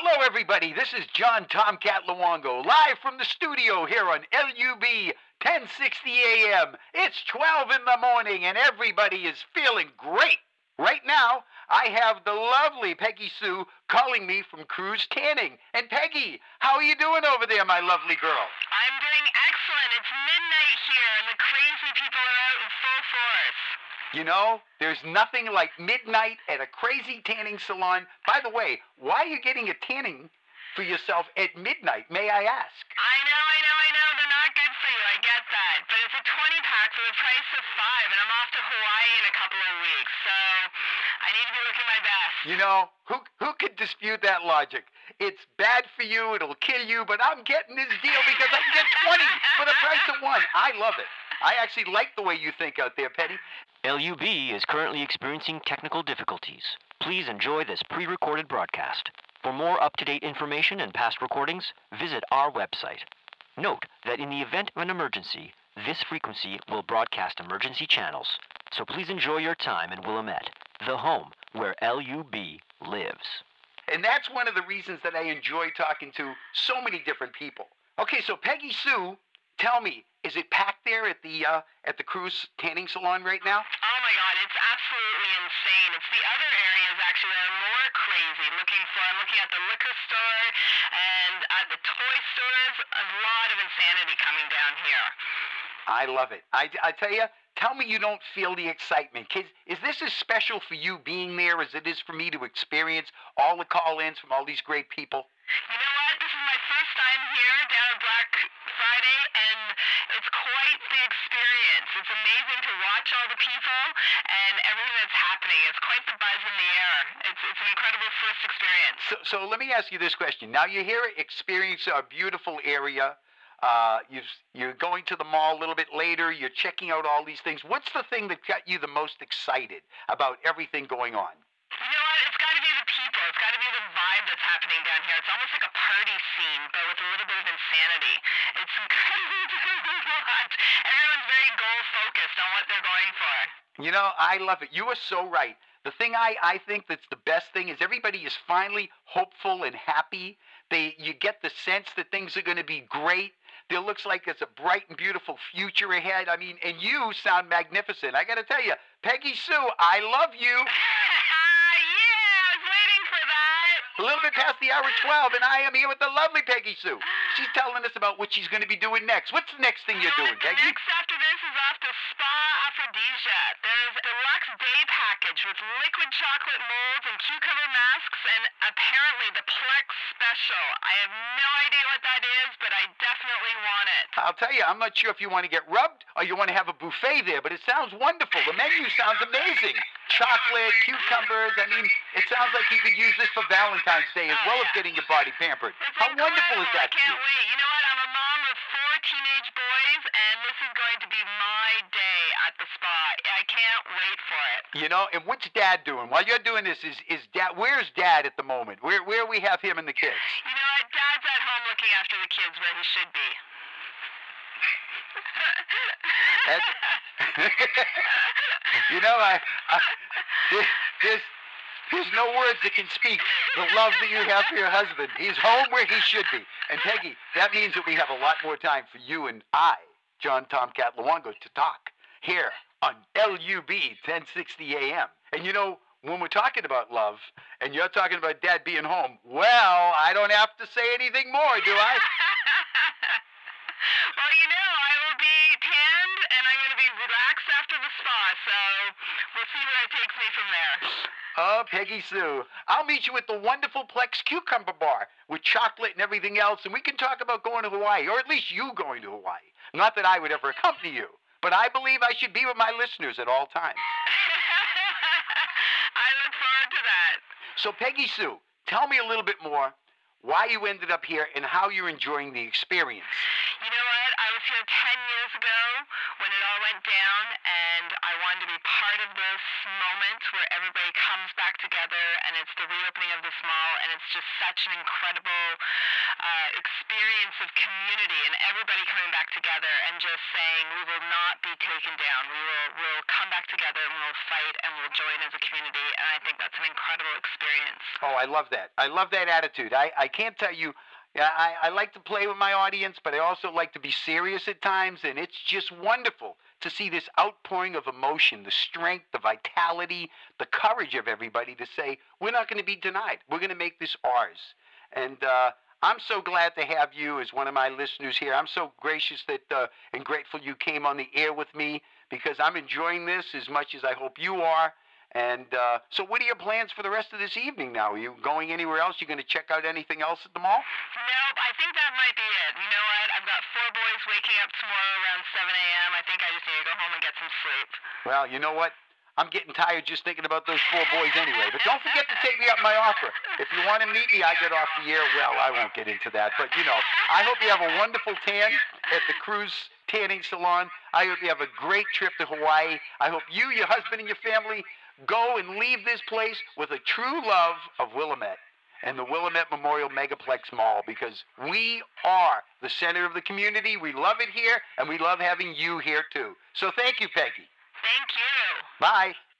Hello, everybody. This is John Tomcat Luongo, live from the studio here on LUB 1060 AM. It's 12 in the morning, and everybody is feeling great. Right now, I have the lovely Peggy Sue calling me from Cruise Tanning. And Peggy, how are you doing over there, my lovely girl? I'm doing excellent. It's midnight here, and the crazy people are out in full force. You know, there's nothing like midnight at a crazy tanning salon. By the way, why are you getting a tanning for yourself at midnight, may I ask? I know. They're not good for you. I get that. But it's a 20-pack for the price of 5, and I'm off to Hawaii in a couple of weeks, so I need to be looking my best. You know, who could dispute that logic? It's bad for you, it'll kill you, but I'm getting this deal because I can get 20 for the price of 1. I love it. I actually like the way you think out there, Petty. LUB is currently experiencing technical difficulties. Please enjoy this pre-recorded broadcast. For more up-to-date information and past recordings, visit our website. Note that in the event of an emergency, this frequency will broadcast emergency channels. So please enjoy your time in Willamette, the home where LUB lives. And that's one of the reasons that I enjoy talking to so many different people. Okay, so Peggy Sue, tell me, is it packed there at the Cruise Tanning Salon right now? Oh my God, it's absolutely insane. It's the other areas actually that are more crazy. I'm looking at the liquor store and at the toy stores. A lot of insanity coming down here. I love it. I tell you, tell me you don't feel the excitement. Kids, is this as special for you being there as it is for me to experience all the call-ins from all these great people? You know what? This is my first time here down at Black Friday, and it's quite the experience. It's amazing to watch all the people and everything that's happening. It's quite the buzz in the air. It's an incredible first experience. So let me ask you this question. Now you're here, experience a beautiful area. You're going to the mall a little bit later. You're checking out all these things. What's the thing that got you the most excited about everything going on? You know what? It's got to be the people. It's got to be the vibe that's happening down here. It's almost like a party scene, but with a little bit of insanity. It's incredible to watch. Everyone's very goal-focused on what they're going for. You know, I love it. You are so right. The thing I think that's the best thing is everybody is finally hopeful and happy. You get the sense that things are going to be great. There looks like it's a bright and beautiful future ahead. I mean, and you sound magnificent. I got to tell you, Peggy Sue, I love you. A little bit past the hour 12, and I am here with the lovely Peggy Sue. She's telling us about what she's going to be doing next. What's the next thing you're doing, Peggy? Next after this is off to Spa Aphrodisia. There's a deluxe day package with liquid chocolate molds and cucumber masks, and apparently the Plex Special. I have no idea what that is, but I definitely want it. I'll tell you, I'm not sure if you want to get rubbed or you want to have a buffet there, but it sounds wonderful. The menu sounds amazing. Chocolate, cucumbers. I mean, it sounds like you could use this for Valentine's Day as well as getting your body pampered. How wonderful is that I can't wait. You know what? I'm a mom of 4 teenage boys, and this is going to be my day at the spa. I can't wait for it. You know, and what's Dad doing? While you're doing this, is Dad, where's Dad at the moment? Where we have him and the kids? You know what? Dad's at home looking after the kids where he should be. You know, there's no words that can speak the love that you have for your husband. He's home where he should be. And Peggy, that means that we have a lot more time for you and I, John Tomcat Luongo, to talk here on LUB 1060 AM. And you know, when we're talking about love, and you're talking about Dad being home, well, I don't have to say anything more, do I? Well, you know, I will be tanned, and I'm going to be relaxed after the spa, so we'll see where it takes me from there. Oh, Peggy Sue, I'll meet you at the wonderful Plex Cucumber Bar with chocolate and everything else, and we can talk about going to Hawaii, or at least you going to Hawaii. Not that I would ever accompany you, but I believe I should be with my listeners at all times. I look forward to that. So, Peggy Sue, tell me a little bit more why you ended up here and how you're enjoying the experience. You know what? I was here 10 years ago when it all went down, and I wanted to be part of this moment where everybody comes back together, and it's the reopening of this mall, and it's just such an incredible experience of community and everybody coming back together and just saying we will not be taken down. We'll come back together and we'll fight and we'll join as a community, and I think that's an incredible experience. Oh, I love that. I love that attitude. I can't tell you. Yeah, I like to play with my audience, but I also like to be serious at times, and it's just wonderful to see this outpouring of emotion, the strength, the vitality, the courage of everybody to say, we're not going to be denied. We're going to make this ours. And I'm so glad to have you as one of my listeners here. I'm so gracious that and grateful you came on the air with me, because I'm enjoying this as much as I hope you are. And so what are your plans for the rest of this evening now? Are you going anywhere else? You going to check out anything else at the mall? Nope, I think that might be it. You know what? I've got 4 boys waking up tomorrow around 7 a.m. I think I just need to go home and get some sleep. Well, you know what? I'm getting tired just thinking about those 4 boys anyway. But don't forget to take me up my offer. If you want to meet me, I get off the air. Well, I won't get into that. But, you know, I hope you have a wonderful tan at the Cruise Tanning Salon. I hope you have a great trip to Hawaii. I hope you, your husband, and your family go and leave this place with a true love of Willamette and the Willamette Memorial Megaplex Mall, because we are the center of the community. We love it here, and we love having you here, too. So thank you, Peggy. Thank you. Bye.